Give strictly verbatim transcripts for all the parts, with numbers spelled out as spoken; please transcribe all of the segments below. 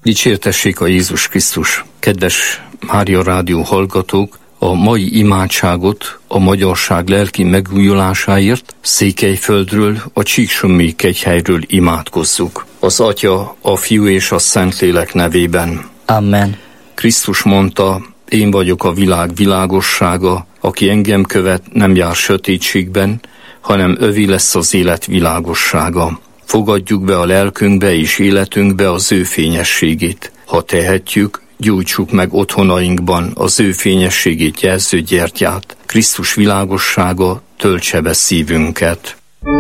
Dicsértessék a Jézus Krisztus! Kedves Mária Rádió hallgatók! A mai imádságot a magyarság lelki megújulásáért Székelyföldről, a Csíksommi kegyhelyről imádkozzuk. Az Atya, a Fiú és a Szentlélek nevében. Amen. Krisztus mondta, én vagyok a világ világossága, aki engem követ, nem jár sötétségben, hanem övé lesz az élet világossága. Fogadjuk be a lelkünkbe és életünkbe az ő fényességét. Ha tehetjük, gyújtsuk meg otthonainkban az ő fényességét jelző gyertyát. Krisztus világossága töltse be szívünket.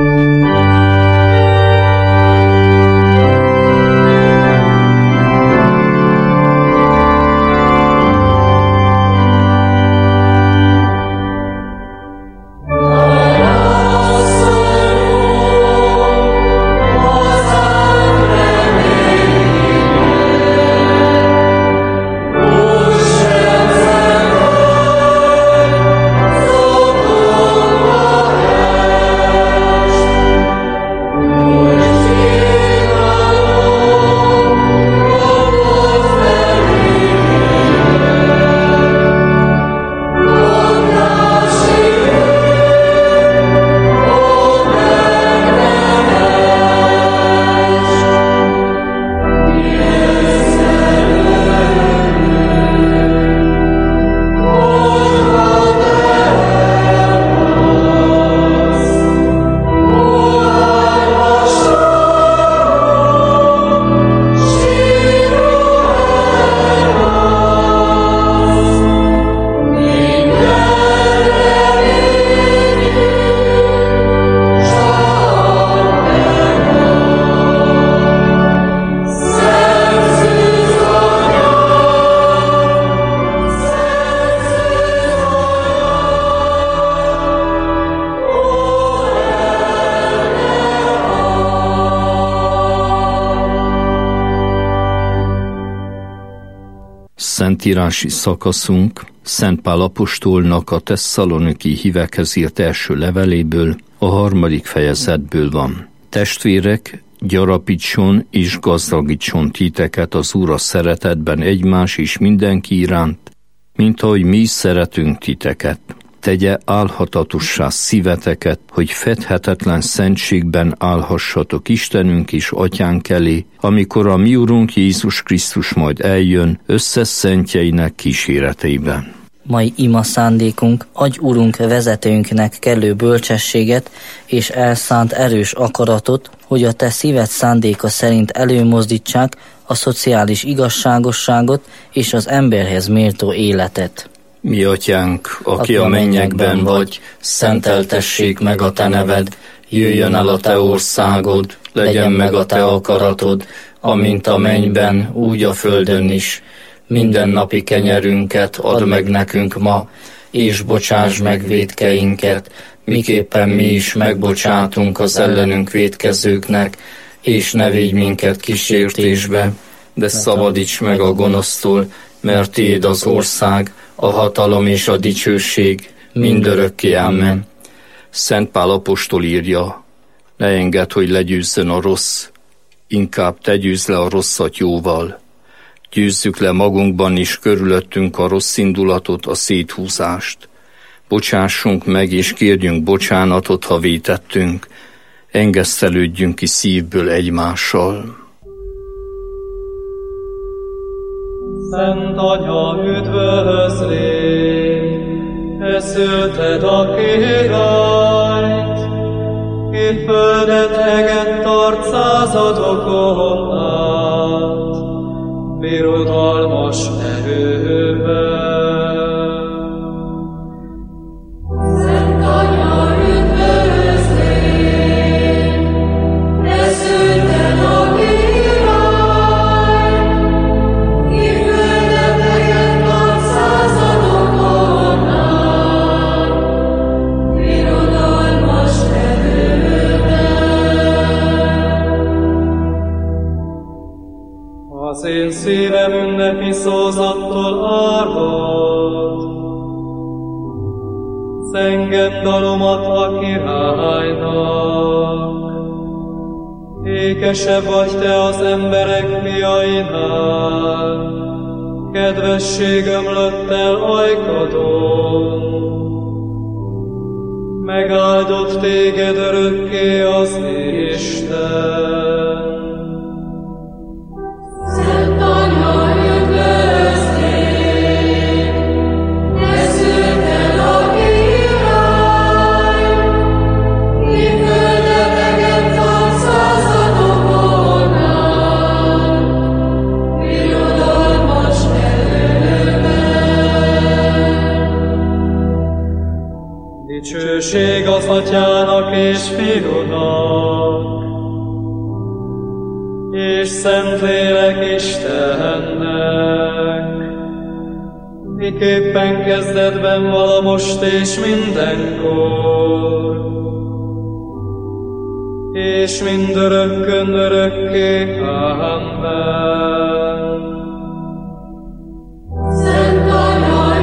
Szentírási szakaszunk Szent Pál apostolnak a Tesszaloniki hívekhez írt első leveléből, a harmadik fejezetből van. Testvérek, gyarapítson és gazdagítson titeket az Úr a szeretetben egymás és mindenki iránt, mint ahogy mi is szeretünk titeket. Tegye álhatatossá szíveteket, hogy fedhetetlen szentségben állhassatok Istenünk és Atyánk elé, amikor a mi Urunk Jézus Krisztus majd eljön összes szentjeinek kíséretében. Mai ima szándékunk, adj Urunk vezetőnknek kellő bölcsességet és elszánt erős akaratot, hogy a te szíved szándéka szerint előmozdítsák a szociális igazságosságot és az emberhez méltó életet. Mi Atyánk, aki a mennyekben vagy, szenteltessék meg a te neved, jöjjön el a te országod, legyen meg a te akaratod, amint a mennyben, úgy a földön is. Minden napi kenyerünket add meg nekünk ma, és bocsáss meg vétkeinket, miképpen mi is megbocsátunk az ellenünk vétkezőknek, és ne védj minket kísértésbe, de szabadíts meg a gonosztól, mert tiéd az ország, a hatalom és a dicsőség mindörökké. Amen. Szent Pál apostol írja, ne engedd, hogy legyőzzön a rossz, inkább te győzz le a rosszat jóval. Győzzük le magunkban is körülöttünk a rossz indulatot, a széthúzást. Bocsássunk meg és kérjünk bocsánatot, ha vétettünk. Engesztelődjünk ki szívből egymással. Szent Anya, üdvözlégy, te szülted a királyt, ki földet egett arcázadokon át, birodalmas erővel. Szent Anya, üdvözlégy, te szülted a királyt, az én szívem ünnepi szózattól árvad, zenged dalomat a királynak. Ékesebb vagy te az emberek fiainál, kedvesség ömlött el ajkadon. Megáldott téged örökké az Isten. Szent Anya, üdvözlégy, te szülted a király, mi földeteket ad századokon át, birodalmas erőben. Dicsőség az Atyának és Fiúnak, és Szentlélek Istennek, miképpen kezdetben vala most és mindenkor, és mindörökkön örökké. Amen. Szent Anya,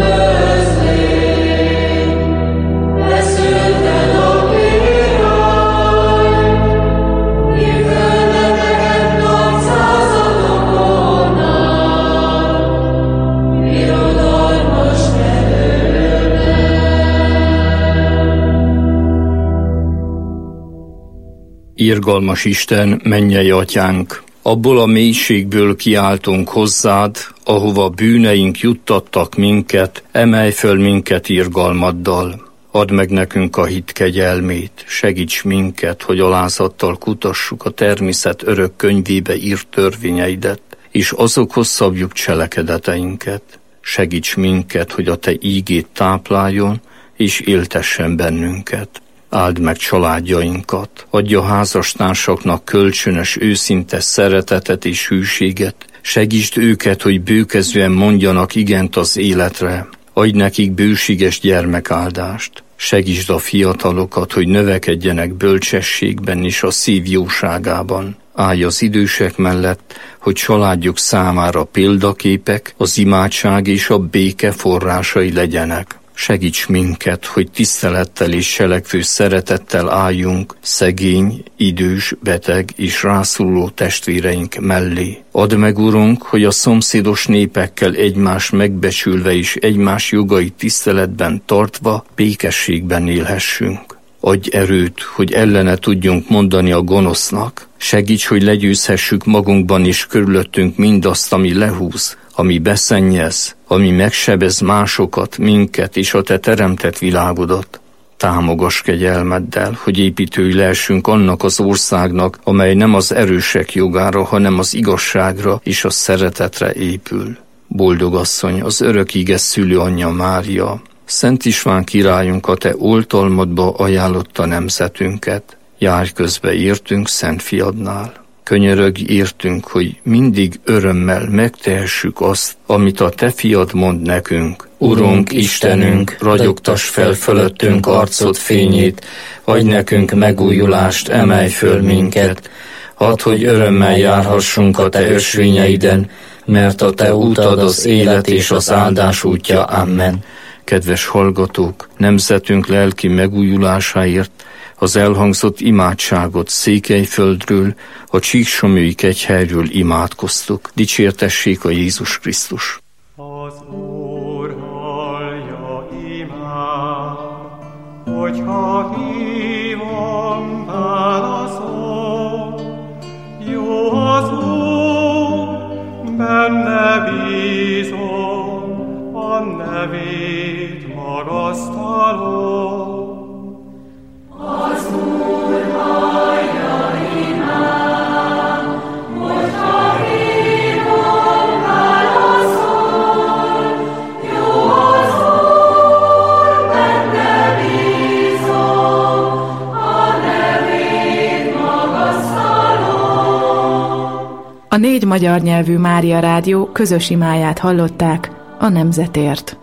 üdvözlégy, te szülted a királyt, mi földeteket ad századokon át, birodalmas Irgalmas Isten, mennyei Atyánk, abból a mélységből kiáltunk hozzád, ahova bűneink juttattak minket, emelj föl minket irgalmaddal. Add meg nekünk a hit kegyelmét, segíts minket, hogy alázattal kutassuk a természet örök könyvébe írt törvényeidet, és azokhoz szabjuk cselekedeteinket. Segíts minket, hogy a te ígét tápláljon, és éltessen bennünket. Áld meg családjainkat, adja házastársaknak kölcsönös, őszinte szeretetet és hűséget, segítsd őket, hogy bőkezően mondjanak igent az életre, adj nekik bőséges gyermekáldást, segítsd a fiatalokat, hogy növekedjenek bölcsességben és a szív jóságában. Állj az idősek mellett, hogy családjuk számára példaképek, az imádság és a béke forrásai legyenek. Segíts minket, hogy tisztelettel és selekvő szeretettel álljunk szegény, idős, beteg és rászoruló testvéreink mellé. Add meg, Urunk, hogy a szomszédos népekkel egymást megbecsülve és egymás jogait tiszteletben tartva békességben élhessünk. Adj erőt, hogy ellene tudjunk mondani a gonosznak. Segíts, hogy legyőzhessük magunkban és körülöttünk mindazt, ami lehúz, ami beszennyez, ami megsebez másokat, minket és a te teremtett világodat. Támogass kegyelmeddel, hogy építői lehessünk annak az országnak, amely nem az erősek jogára, hanem az igazságra és a szeretetre épül. Boldog asszony, az örök íge szülő anyja Mária, Szent István királyunk a te oltalmadba ajánlotta nemzetünket. Járj közbe értünk Szent Fiadnál. Könyörögj értünk, hogy mindig örömmel megtehessük azt, amit a te fiad mond nekünk. Urunk, Istenünk, ragyogtass fel fölöttünk arcod fényét, adj nekünk megújulást, emelj föl minket. Add, hogy örömmel járhassunk a te ösvényeiden, mert a te útad az élet és az áldás útja. Amen. Kedves hallgatók, nemzetünk lelki megújulásáért az elhangzott imádságot Székelyföldről, a Csíksomlyói kegyhelyről imádkoztuk. Dicsértessék a Jézus Krisztus! Az Úr hallja imád, hogyha hívom, válaszol. Jó az Úr, benne bízom, a nevét magasztalom. Az Úr hallja imád, hogyha hívom, válaszol. Jó az Úr, benne bízom, a nevét magasztalom. A négy magyar nyelvű Mária Rádió közös imáját hallották a nemzetért.